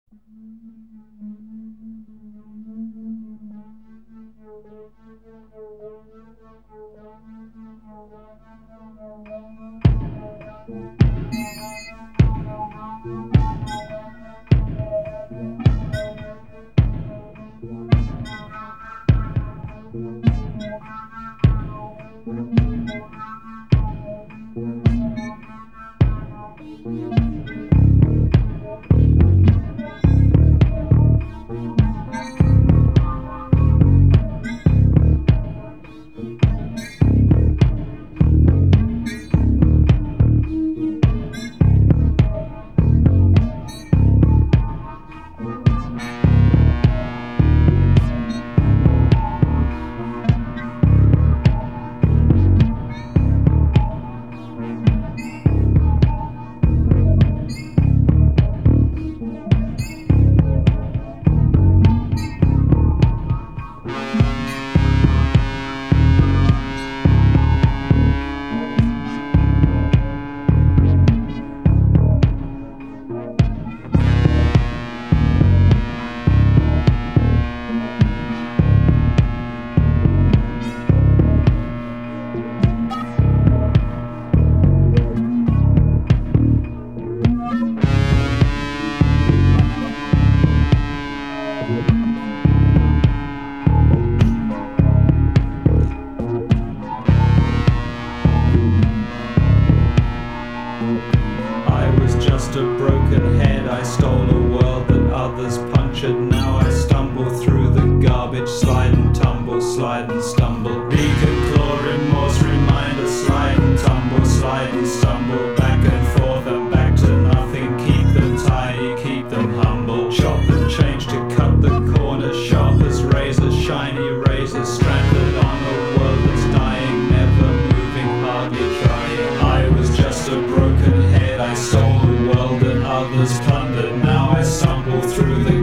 I was just a broken head, I stole a world that others punctured. Now I stumble through the garbage, slide and tumble, slide and stumble. Beacon, claw, remorse, reminder, slide and tumble, slide and stumble. Back and forth and back to nothing, keep them tiny, keep them humble. Chop and change to cut the corner, sharp as razors, shiny razors, stranded on a world that's dying, never moving, hardly trying. I was just a broken head, I stole the world that others plundered. Now I stumble through the